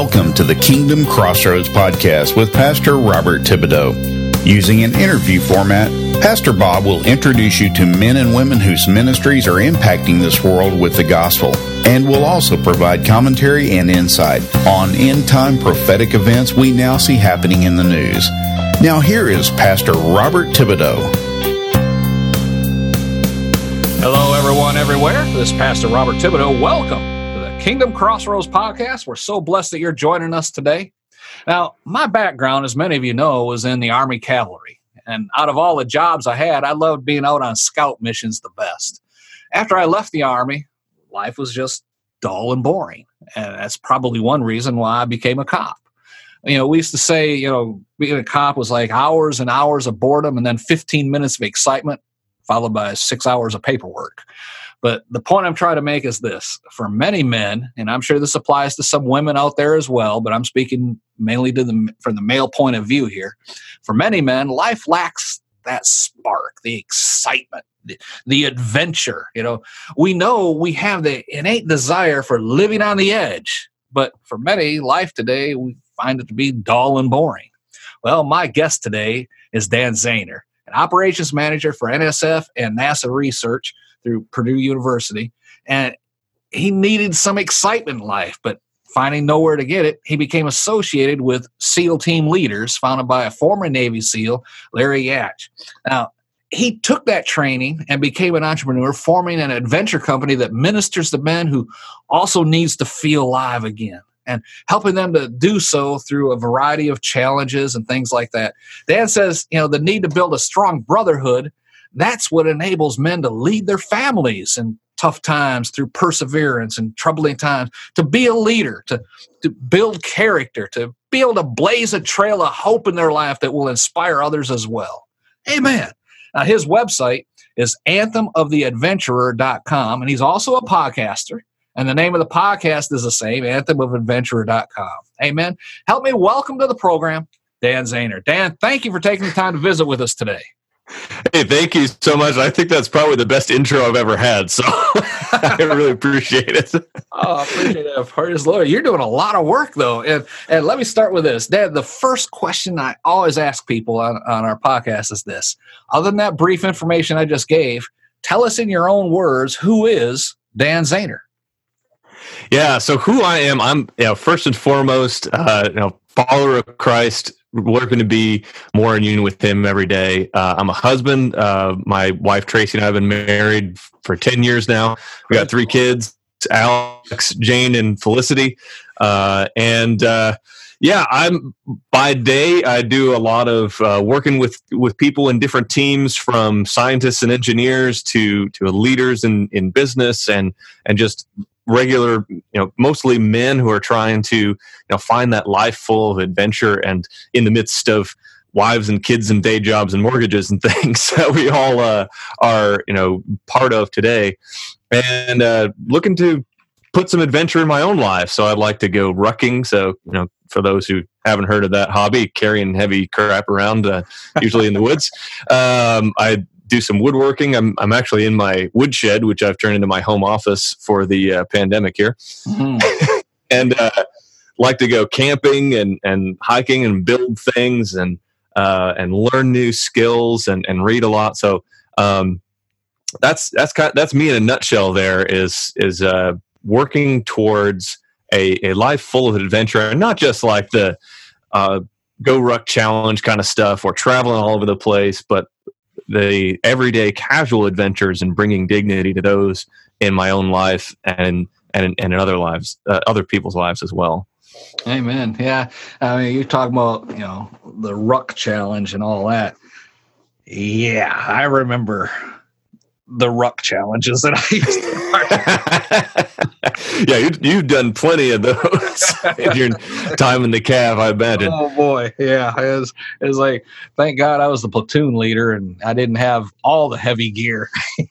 Welcome to the Kingdom Crossroads podcast with Pastor Robert Thibodeau. Using an interview format, Pastor Bob will introduce you to men and women whose ministries are impacting this world with the gospel, and will also provide commentary and insight on end-time prophetic events we now see happening in the news. Now here is Pastor Robert Thibodeau. Hello, everyone, everywhere. This is Pastor Robert Thibodeau. Welcome to the Kingdom Crossroads podcast. We're so blessed that you're joining us today. Now, my background, as many of you know, was in the Army Cavalry. And out of all the jobs I had, I loved being out on scout missions the best. After I left the Army, life was just dull and boring. And that's probably one reason why I became a cop. You know, we used to say, being a cop was like hours and hours of boredom and then 15 minutes of excitement, followed by 6 hours of paperwork. But the point I'm trying to make is this. For many men, and I'm sure this applies to some women out there as well, but I'm speaking mainly from the male point of view here. For many men, life lacks that spark, the excitement, the adventure. We know we have the innate desire for living on the edge, but for many, life today, we find it to be dull and boring. Well, my guest today is Dan Zahner, an operations manager for NSF and NASA research through Purdue University. And he needed some excitement in life, but finding nowhere to get it, he became associated with SEAL Team Leaders, founded by a former Navy SEAL, Larry Yach. Now, he took that training and became an entrepreneur, forming an adventure company that ministers to men who also needs to feel alive again, and helping them to do so through a variety of challenges and things like that. Dan says, the need to build a strong brotherhood, that's what enables men to lead their families in tough times through perseverance and troubling times, to be a leader, to build character, to be able to blaze a trail of hope in their life that will inspire others as well. Amen. Now, his website is anthemoftheadventurer.com, and he's also a podcaster. And the name of the podcast is the same, anthemofadventurer.com. Amen. Help me welcome to the program, Dan Zahner. Dan, thank you for taking the time to visit with us today. Hey, thank you so much. I think that's probably the best intro I've ever had, so I really appreciate it. Oh, I appreciate it. Praise the Lord. You're doing a lot of work, though. And let me start with this. Dan, the first question I always ask people on our podcast is this. Other than that brief information I just gave, tell us in your own words, who is Dan Zahner? Yeah, so who I am, I'm first and foremost, follower of Christ, working to be more in union with Him every day. I'm a husband. My wife Tracy and I have been married for 10 years now. We got 3 kids: Alex, Jane, and Felicity. I'm by day I do a lot of working with people in different teams, from scientists and engineers to leaders in business and just regular, mostly men who are trying to, find that life full of adventure and in the midst of wives and kids and day jobs and mortgages and things that we all are, part of today, and looking to put some adventure in my own life. So I'd like to go rucking. So, for those who haven't heard of that hobby, carrying heavy crap around, usually in the woods, I do some woodworking. I'm actually in my woodshed, which I've turned into my home office for the pandemic here. Mm-hmm. And like to go camping and hiking and build things and learn new skills and read a lot. So that's me in a nutshell. There is working towards a life full of adventure, and not just like the Go Ruck Challenge kind of stuff or traveling all over the place, but the everyday casual adventures and bringing dignity to those in my own life and in other lives, other people's lives as well. Amen. Yeah. I mean, you're talking about, the Ruck Challenge and all that. Yeah. I remember the Ruck challenges that I used to Yeah, you've done plenty of those in your time in the Cav, I imagine. Oh boy, yeah, it was like, thank God I was the platoon leader and I didn't have all the heavy gear.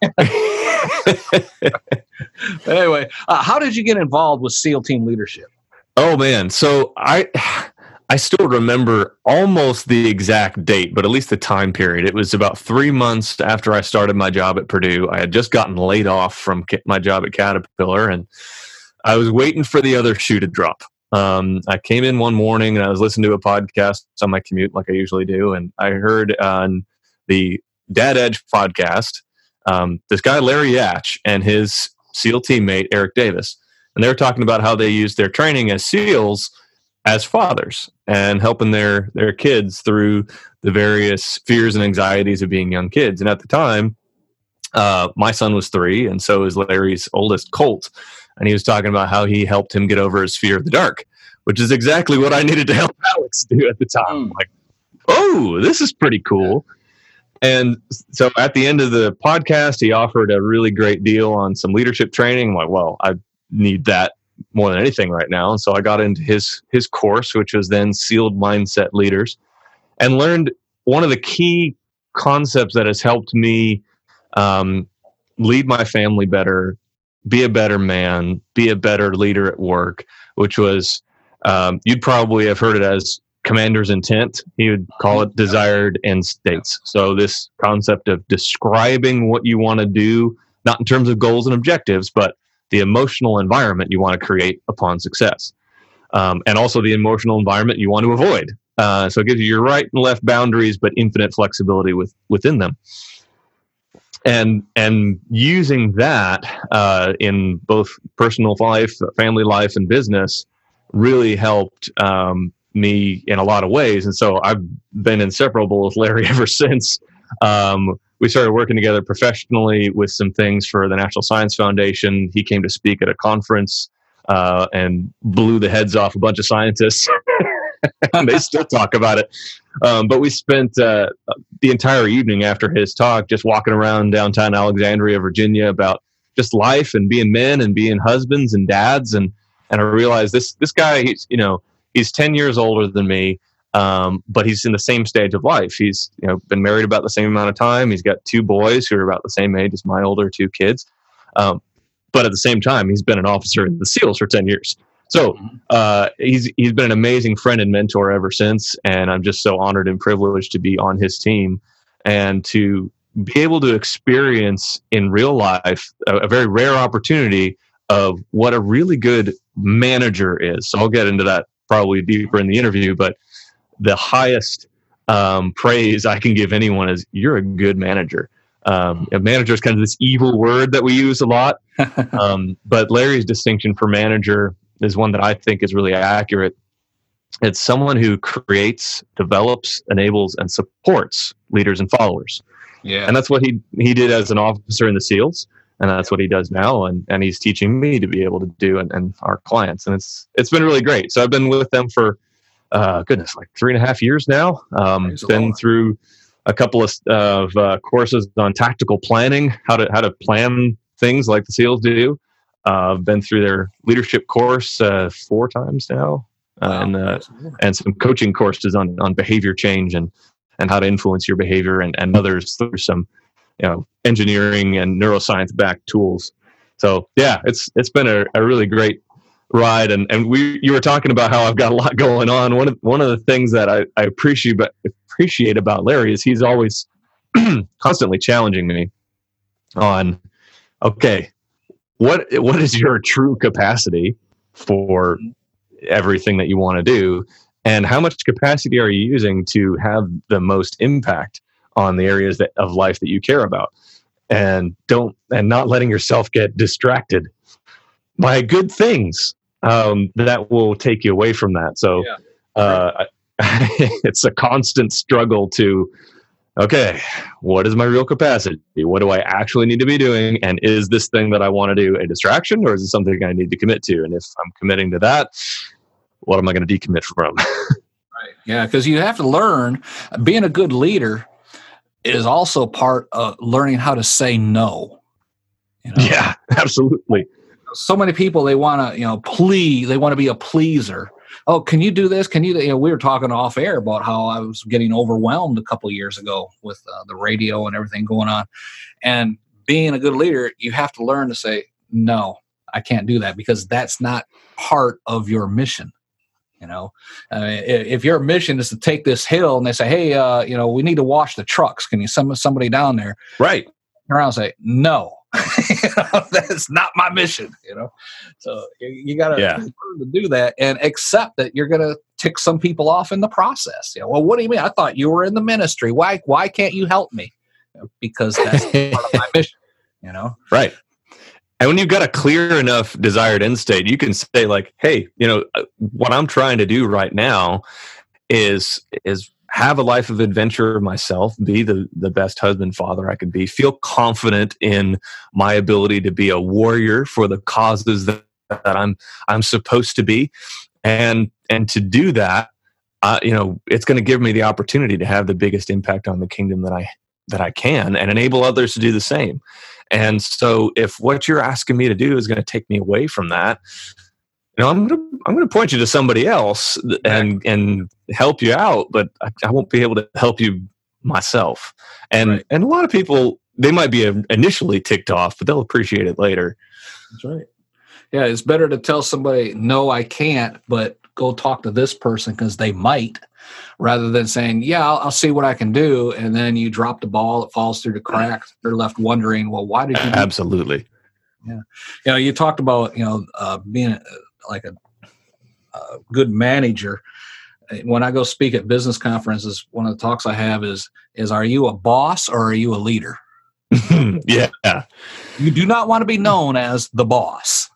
Anyway, how did you get involved with SEAL Team Leadership? Oh man, so I still remember almost the exact date, but at least the time period. It was about 3 months after I started my job at Purdue. I had just gotten laid off from my job at Caterpillar, and I was waiting for the other shoe to drop. I came in one morning and I was listening to a podcast on my commute like I usually do. And I heard on the Dad Edge podcast, this guy, Larry Yatch, and his SEAL teammate, Eric Davis. And they were talking about how they used their training as SEALs as fathers and helping their kids through the various fears and anxieties of being young kids. And at the time, my son was 3, and so is Larry's oldest, Colt. And he was talking about how he helped him get over his fear of the dark, which is exactly what I needed to help Alex do at the time. Like, oh, this is pretty cool. And so at the end of the podcast, he offered a really great deal on some leadership training. I'm like, well, I need that more than anything right now. And so I got into his course, which was then Sealed Mindset Leaders, and learned one of the key concepts that has helped me lead my family better, be a better man, be a better leader at work, which was, you'd probably have heard it as commander's intent. He would call it desired end states. So this concept of describing what you want to do, not in terms of goals and objectives, but the emotional environment you want to create upon success. And also the emotional environment you want to avoid. So it gives you your right and left boundaries, but infinite flexibility within them. And using that in both personal life, family life, and business really helped me in a lot of ways. And so I've been inseparable with Larry ever since. We started working together professionally with some things for the National Science Foundation. He came to speak at a conference and blew the heads off a bunch of scientists. And they still talk about it. But we spent the entire evening after his talk just walking around downtown Alexandria, Virginia, about just life and being men and being husbands and dads. And I realized this guy, he's 10 years older than me, but he's in the same stage of life. He's been married about the same amount of time. He's got 2 boys who are about the same age as my older 2 kids. But at the same time, he's been an officer in the SEALs for 10 years. So he's been an amazing friend and mentor ever since, and I'm just so honored and privileged to be on his team and to be able to experience in real life a very rare opportunity of what a really good manager is. So I'll get into that probably deeper in the interview, but the highest praise I can give anyone is you're a good manager. A manager is kind of this evil word that we use a lot, but Larry's distinction for manager is one that I think is really accurate. It's someone who creates, develops, enables, and supports leaders and followers. Yeah. And that's what he did as an officer in the SEALs, and that's what he does now, and he's teaching me to be able to do and our clients. And it's been really great. So I've been with them for like 3.5 years now. Been through a couple of courses on tactical planning, how to plan things like the SEALs do. Been through their leadership course 4 times now, and some coaching courses on behavior change and how to influence your behavior, and others through some engineering and neuroscience backed tools. So yeah, it's been a really great ride. And you were talking about how I've got a lot going on. One of the things that I appreciate about Larry is he's always constantly challenging me on, okay, what is your true capacity for everything that you want to do, and how much capacity are you using to have the most impact on the areas of life that you care about, and not letting yourself get distracted by good things that will take you away from that. So it's a constant struggle to, okay, what is my real capacity? What do I actually need to be doing? And is this thing that I want to do a distraction, or is it something I need to commit to? And if I'm committing to that, what am I going to decommit from? Right. Yeah, because you have to learn. Being a good leader is also part of learning how to say no. Yeah, absolutely. So many people, they want to, please. They want to be a pleaser. Oh, can you do this? Can you? We were talking off air about how I was getting overwhelmed a couple of years ago with the radio and everything going on. And being a good leader, you have to learn to say, no, I can't do that, because that's not part of your mission. If your mission is to take this hill and they say, hey, we need to wash the trucks. Can you send somebody down there? Right. Turn around and say, no. That's not my mission, So you got to learn to do that and accept that you're going to tick some people off in the process. Well, what do you mean? I thought you were in the ministry. Why can't you help me? Because that's part of my mission, Right. And when you've got a clear enough desired end state, you can say like, hey, what I'm trying to do right now is have a life of adventure myself, be the best husband, father I could be, feel confident in my ability to be a warrior for the causes that I'm supposed to be. And to do that, it's going to give me the opportunity to have the biggest impact on the kingdom that I can, and enable others to do the same. And so if what you're asking me to do is going to take me away from that, I'm going to point you to somebody else and help you out, but I won't be able to help you myself. And a lot of people, they might be initially ticked off, but they'll appreciate it later. That's right. Yeah, it's better to tell somebody, no, I can't, but go talk to this person because they might, rather than saying, yeah, I'll see what I can do. And then you drop the ball, it falls through the cracks. They're left wondering, well, why did you do that? Absolutely. Yeah. You talked about, being like a good manager. When I go speak at business conferences, one of the talks I have is are you a boss or are you a leader? Yeah. You do not want to be known as the boss.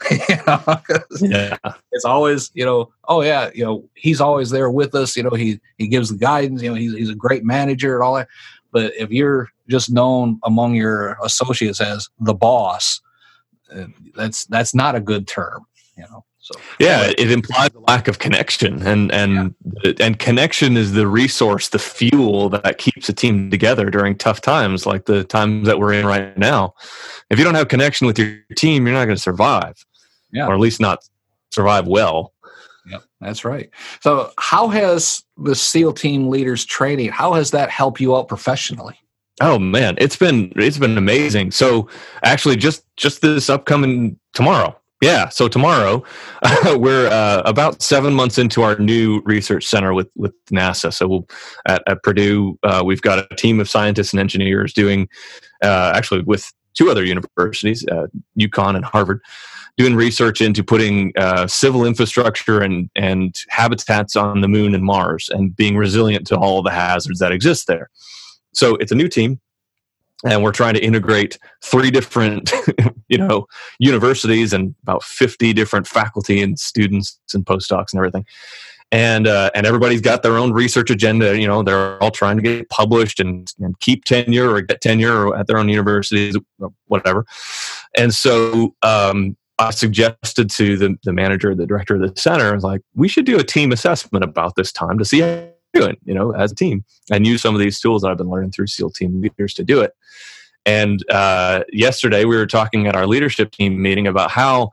It's always, he's always there with us. He gives the guidance. He's a great manager and all that. But if you're just known among your associates as the boss, that's not a good term. So it implies a lack of connection, and connection is the resource, the fuel that keeps a team together during tough times, like the times that we're in right now. If you don't have connection with your team, you're not going to survive, or at least not survive well. Yep, that's right. So, how has the SEAL Team Leaders Training? How has that helped you out professionally? Oh man, it's been amazing. So, actually, just this upcoming tomorrow. Yeah, so tomorrow we're about 7 months into our new research center with NASA. So at Purdue, we've got a team of scientists and engineers doing, actually with two other universities, UConn and Harvard, doing research into putting civil infrastructure and habitats on the moon and Mars, and being resilient to all the hazards that exist there. So it's a new team. And we're trying to integrate 3 different, universities and about 50 different faculty and students and postdocs and everything. And everybody's got their own research agenda. They're all trying to get published and keep tenure or get tenure at their own universities, whatever. And so I suggested to the manager, the director of the center, I was like, we should do a team assessment about this time to see how we're doing, as a team, and use some of these tools that I've been learning through SEAL Team Leaders to do it. And yesterday we were talking at our leadership team meeting about how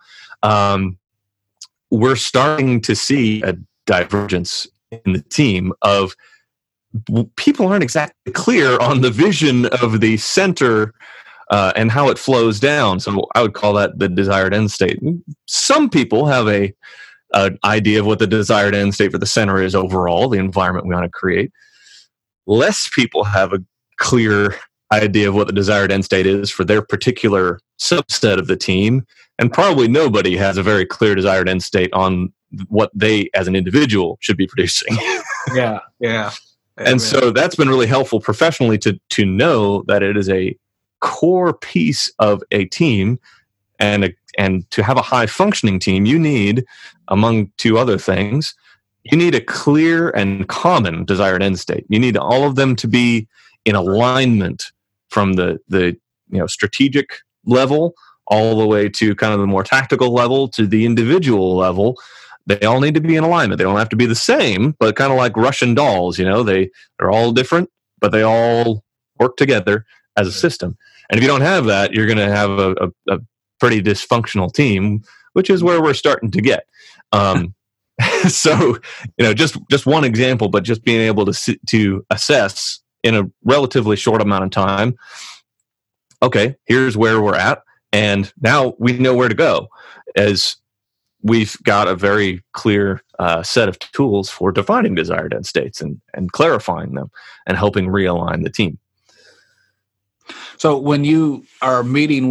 we're starting to see a divergence in the team of people aren't exactly clear on the vision of the center and how it flows down. So I would call that the desired end state. Some people have an idea of what the desired end state for the center is overall, the environment we want to create. Less people have a clear idea of what the desired end state is for their particular subset of the team, and probably nobody has a very clear desired end state on what they as an individual should be producing. Yeah. And so that's been really helpful professionally to know that it is a core piece of a team, and to have a high functioning team, you need, among 2 other things, you need a clear and common desired end state. You need all of them to be in alignment from the strategic level all the way to kind of the more tactical level to the individual level. They all need to be in alignment. They don't have to be the same, but kind of like Russian dolls, they're all different, but they all work together as a system. And if you don't have that, you're going to have a pretty dysfunctional team, which is where we're starting to get. So, just one example, but just being able to assess in a relatively short amount of time, okay, here's where we're at, and now we know where to go, as we've got a very clear set of tools for defining desired end states and clarifying them and helping realign the team. So when you are meeting with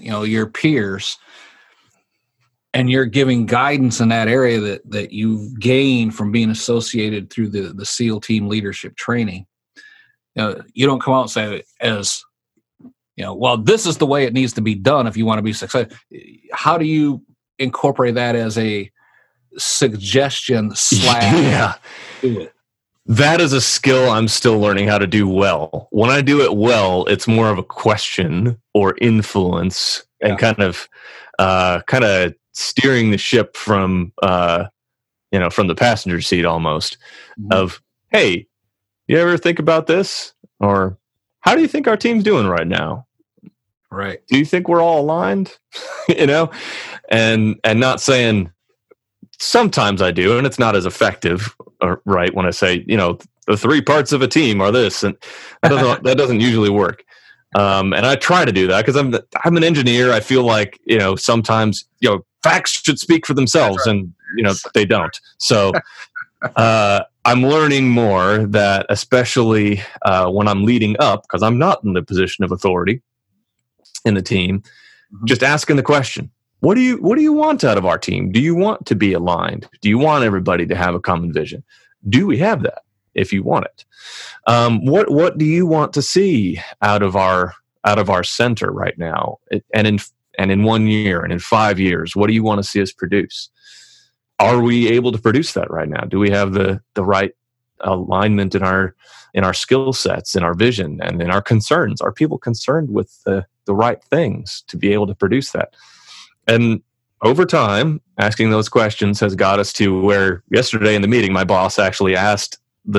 your peers, and you're giving guidance in that area that you've gained from being associated through the SEAL team leadership training. You don't come out and say, well, this is the way it needs to be done if you want to be successful. How do you incorporate that as a suggestion / Yeah. do it? That is a skill I'm still learning how to do well. When I do it well, it's more of a question or influence and kind of steering the ship from the passenger seat almost, of, hey, you ever think about this? Or how do you think our team's doing right now? Right. Do you think we're all aligned? And not saying sometimes I do, and it's not as effective, right? When I say, the 3 parts of a team are this, and that doesn't usually work. And I try to do that because I'm an engineer. I feel like, sometimes, facts should speak for themselves, and, they don't. So, I'm learning more that, especially when I'm leading up, because I'm not in the position of authority in the team, just asking the question, what do you want out of our team? Do you want to be aligned? Do you want everybody to have a common vision? Do we have that? If you want it, what do you want to see out of our center right now? And in 1 year and in 5 years, what do you want to see us produce? Are we able to produce that right now? Do we have the right alignment in our skill sets, in our vision, and in our concerns? Are people concerned with the right things to be able to produce that? And over time, asking those questions has got us to where yesterday in the meeting, my boss actually asked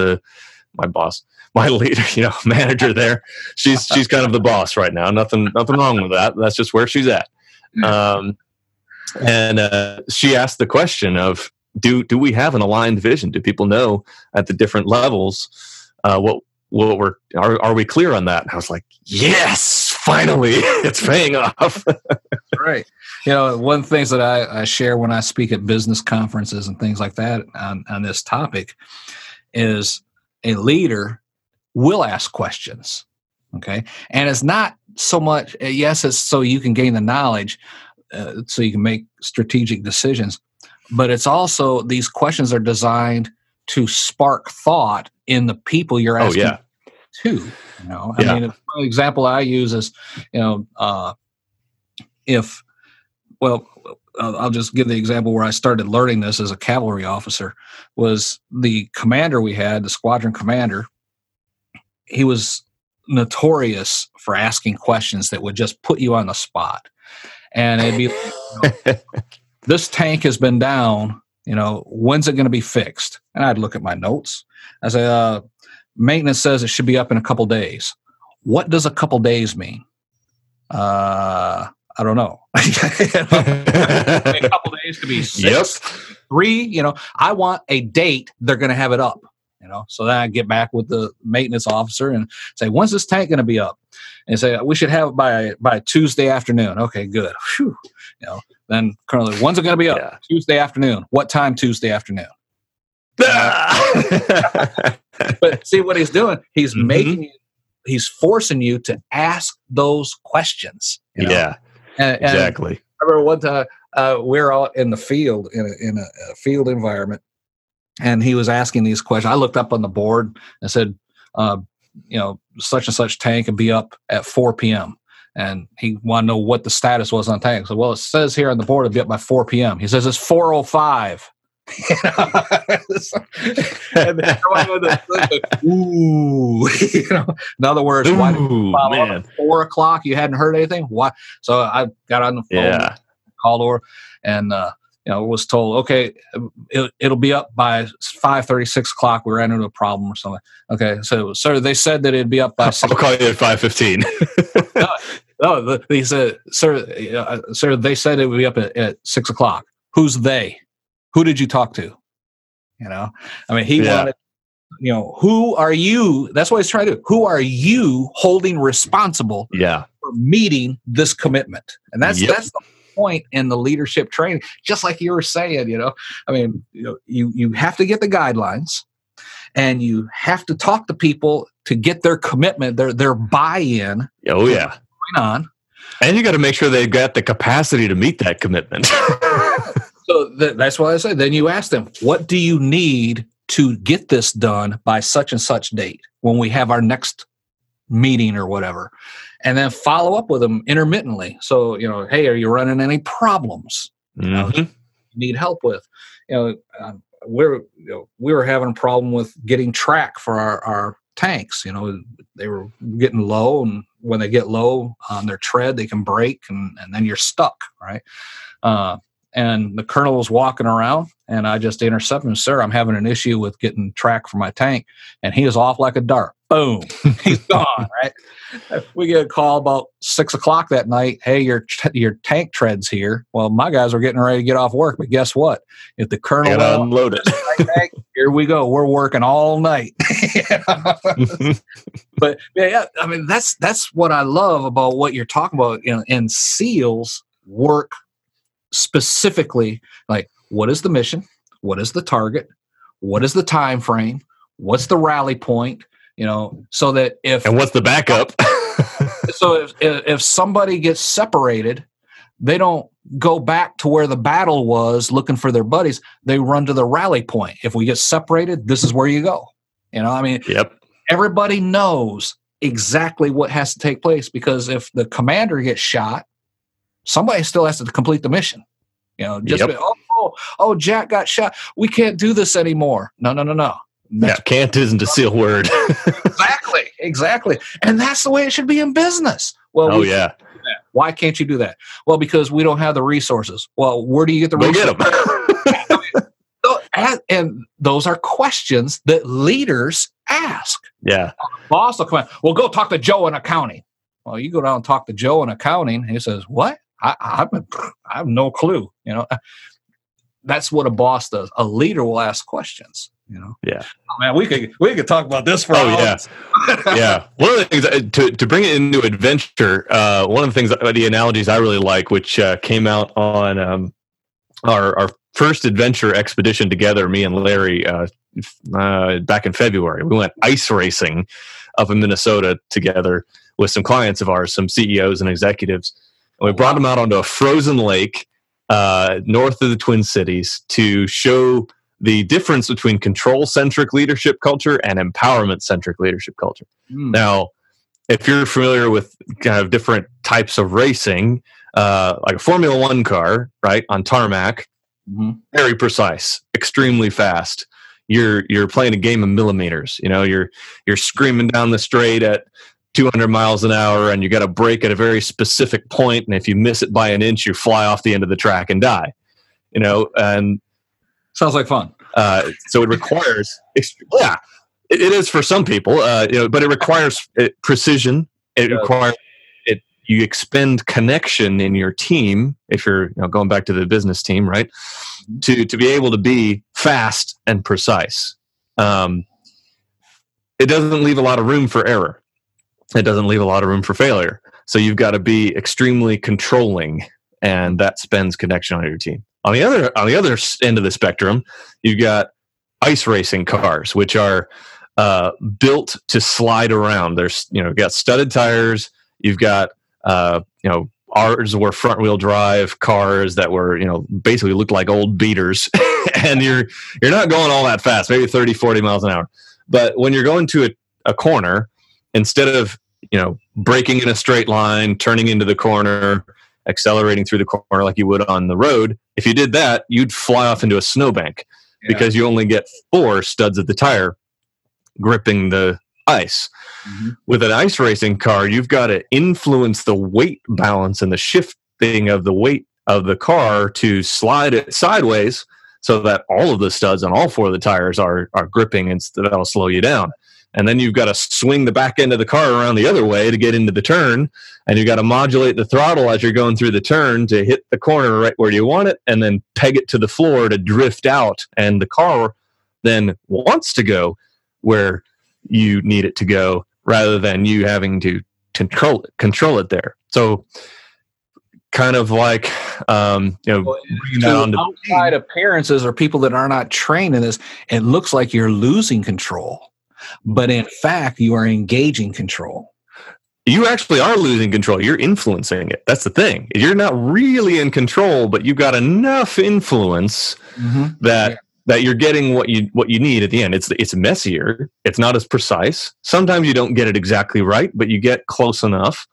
my leader, manager there. She's kind of the boss right now. Nothing wrong with that. That's just where she's at. And she asked the question of, do we have an aligned vision? Do people know at the different levels what are we clear on that? And I was like, yes, finally, it's paying off. Right. One of the things that I share when I speak at business conferences and things like that on this topic is a leader will ask questions. Okay. And it's not so much, yes, it's so you can gain the knowledge, so you can make strategic decisions, but it's also, these questions are designed to spark thought in the people you're asking to. I mean, one example I use is, I'll just give the example where I started learning this as a cavalry officer. Was the commander we had, the squadron commander, he was notorious for asking questions that would just put you on the spot. And it'd be like, this tank has been down, when's it going to be fixed? And I'd look at my notes. I say, maintenance says it should be up in a couple days. What does a couple days mean? I don't know. A couple days to be 6, 3. I want a date. They're going to have it up. So then I get back with the maintenance officer and say, when's this tank going to be up? And say, we should have it by Tuesday afternoon. Okay, good. Whew. Then currently, when's it going to be up? Yeah. Tuesday afternoon. What time Tuesday afternoon? But see what he's doing? He's he's forcing you to ask those questions. Yeah. And exactly. I remember one time we were out in the field in a field environment, and he was asking these questions. I looked up on the board and said, such and such tank will be up at 4 p.m. And he wanted to know what the status was on the tank. So, it says here on the board it'll be up by 4 p.m. He says it's 4:05. Ooh, in other words, why did you follow up at 4 o'clock? You hadn't heard anything? Why? So I got on the phone, called over, and was told, okay, it'll be up by 5:30, 6 o'clock. We ran into a problem or something. Okay, so sir, they said that it'd be up by 6. I'll call you at 5:15. No, he said, sir, they said it would be up at 6 o'clock. Who's they? Who did you talk to? He wanted, who are you? That's what he's trying to do. Who are you holding responsible for meeting this commitment? And that's the point in the leadership training. Just like you were saying, you have to get the guidelines, and you have to talk to people to get their commitment, their buy-in. Oh yeah. On. And you got to make sure they've got the capacity to meet that commitment. So that's why I say, then you ask them, what do you need to get this done by such and such date when we have our next meeting or whatever? And then follow up with them intermittently. So, hey, are you running any problems? You need help with? We were having a problem with getting track for our tanks. They were getting low, and when they get low on their tread, they can break, and then you're stuck, right? And the colonel was walking around, and I just intercepted him. Sir, I'm having an issue with getting track for my tank. And he is off like a dart. Boom. He's gone, right? We get a call about 6:00 that night. Hey, your tank tread's here. Well, my guys were getting ready to get off work, but guess what? If the colonel unload it, tank, here we go. We're working all night. But yeah, I mean, that's what I love about what you're talking about. And SEALs work specifically, like, what is the mission? What is the target? What is the time frame? What's the rally point? So that and what's the backup? So if somebody gets separated, they don't go back to where the battle was looking for their buddies. They run to the rally point. If we get separated, this is where you go. Yep. Everybody knows exactly what has to take place, because if the commander gets shot, somebody still has to complete the mission. Jack got shot. We can't do this anymore. No. Yeah, can't isn't a SEAL word. Exactly. And that's the way it should be in business. Well, why can't you do that? Well, because we don't have the resources. Well, where do you get the resources? Get them. And those are questions that leaders ask. Yeah. Boss will come in. Well, go talk to Joe in accounting. Well, you go down and talk to Joe in accounting, and he says, what? I have no clue. That's what a boss does. A leader will ask questions. Yeah. Oh, man, we could talk about this for hours. Yeah. One of the things to bring it into adventure, one of the things, the analogies I really like, which came out on our first adventure expedition together, me and Larry, back in February. We went ice racing up in Minnesota together with some clients of ours, some CEOs and executives. And we brought them out onto a frozen lake north of the Twin Cities to show the difference between control-centric leadership culture and empowerment-centric leadership culture. Now, if you're familiar with kind of different types of racing, like a Formula One car, right, on tarmac, very precise, extremely fast. You're playing a game of millimeters. You're screaming down the straight at 200 miles an hour, and you got to brake at a very specific point, and if you miss it by an inch, you fly off the end of the track and die. And sounds like fun. So it requires, it is for some people, but it requires precision. It requires you expend connection in your team. If you're going back to the business team, right, to be able to be fast and precise. It doesn't leave a lot of room for error. It doesn't leave a lot of room for failure. So you've got to be extremely controlling, and that spends connection on your team. On the other end of the spectrum, you've got ice racing cars, which are built to slide around. There's got studded tires. You've got ours were front wheel drive cars that were basically looked like old beaters, and you're not going all that fast, maybe 30, 40 miles an hour. But when you're going to a corner, instead of braking in a straight line, turning into the corner, accelerating through the corner like you would on the road, if you did that, you'd fly off into a snowbank because you only get 4 studs of the tire gripping the ice. With an ice racing car, you've got to influence the weight balance and the shifting of the weight of the car to slide it sideways so that all of the studs on all 4 of the tires are gripping, and that'll slow you down. And then you've got to swing the back end of the car around the other way to get into the turn. And you've got to modulate the throttle as you're going through the turn to hit the corner right where you want it, and then peg it to the floor to drift out. And the car then wants to go where you need it to go rather than you having to control it there. So kind of like, bringing that on to outside appearances or people that are not trained in this, it looks like you're losing control. But in fact, you are engaging control. you actually are losing control. You're influencing it. That's the thing. You're not really in control, but you've got enough influence that you're getting what you need at the end. It's messier. It's not as precise. Sometimes you don't get it exactly right, but you get close enough.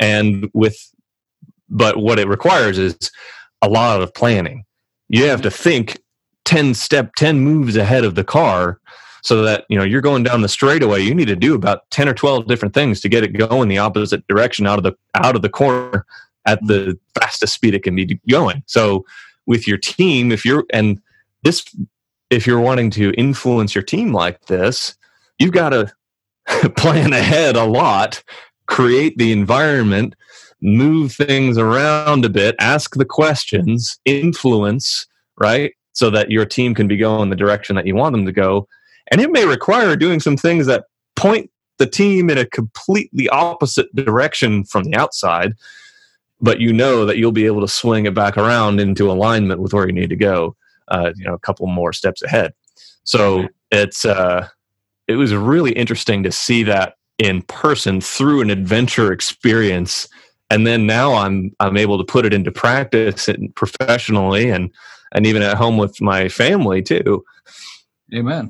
But what it requires is a lot of planning. You have to think 10 moves ahead of the car, so that you're going down the straightaway. You need to do about 10 or 12 different things to get it going the opposite direction out of the corner at the fastest speed it can be going. So with your team, if you're wanting to influence your team like this, you've got to plan ahead a lot, create the environment, move things around a bit, ask the questions, influence, right? So that your team can be going the direction that you want them to go. And it may require doing some things that point the team in a completely opposite direction from the outside, but you know that you'll be able to swing it back around into alignment with where you need to go, a couple more steps ahead. So it was really interesting to see that in person through an adventure experience. And then now I'm able to put it into practice professionally and even at home with my family too. Amen.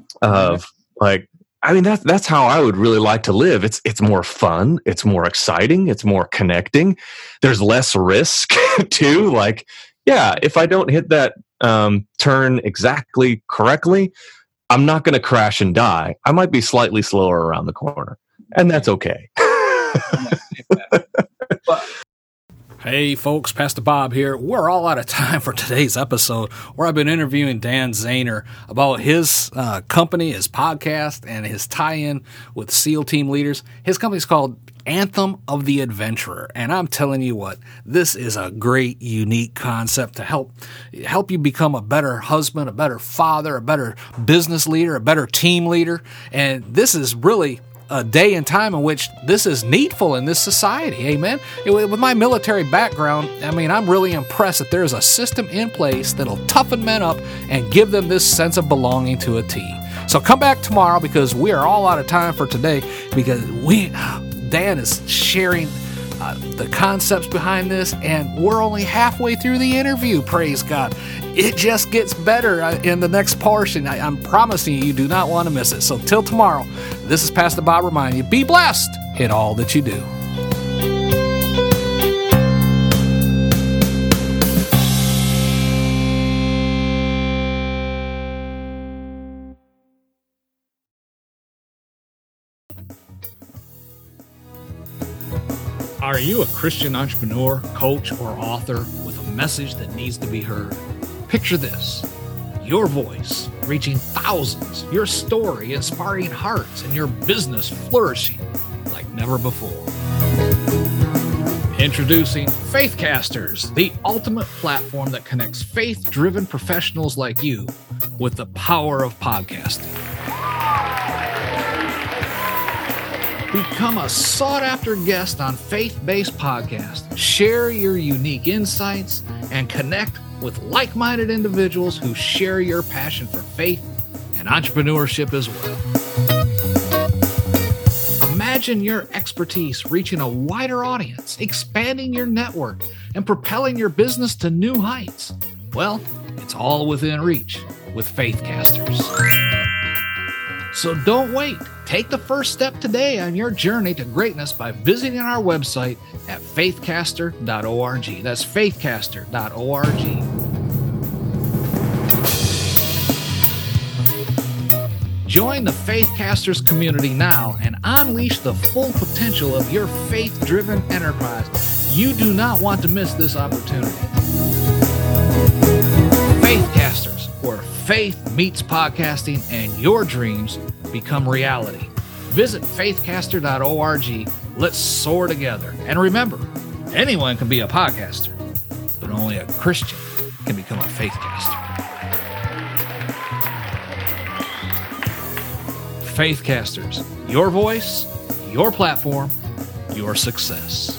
That's how I would really like to live. It's more fun. It's more exciting. It's more connecting. There's less risk too. If I don't hit that turn exactly correctly, I'm not going to crash and die. I might be slightly slower around the corner, and that's okay. Hey folks, Pastor Bob here. We're all out of time for today's episode, where I've been interviewing Dan Zahner about his company, his podcast, and his tie-in with SEAL team leaders. His company's called Anthem of the Adventurer, and I'm telling you what, this is a great, unique concept to help you become a better husband, a better father, a better business leader, a better team leader, and this is really a day and time in which this is needful in this society. Amen. With my military background, I'm really impressed that there's a system in place that'll toughen men up and give them this sense of belonging to a team. So come back tomorrow, because we are all out of time for today, because Dan is sharing the concepts behind this, and we're only halfway through the interview. Praise God. It just gets better in the next portion. I'm promising you do not want to miss it. So till tomorrow, this is Pastor Bob reminding you, be blessed in all that you do. Are you a Christian entrepreneur, coach, or author with a message that needs to be heard? Picture this: your voice reaching thousands, your story inspiring hearts, and your business flourishing like never before. Introducing Faithcasters, the ultimate platform that connects faith-driven professionals like you with the power of podcasting. Become a sought-after guest on faith-based podcasts. Share your unique insights and connect with like-minded individuals who share your passion for faith and entrepreneurship as well. Imagine your expertise reaching a wider audience, expanding your network, and propelling your business to new heights. Well, it's all within reach with Faithcasters. So don't wait. Take the first step today on your journey to greatness by visiting our website at faithcaster.org. That's faithcaster.org. Join the Faithcasters community now and unleash the full potential of your faith-driven enterprise. You do not want to miss this opportunity. Faithcasters, where faith meets podcasting and your dreams become reality. Visit faithcaster.org. Let's soar together. And remember, anyone can be a podcaster, but only a Christian can become a faithcaster. Faithcasters, your voice, your platform, your success.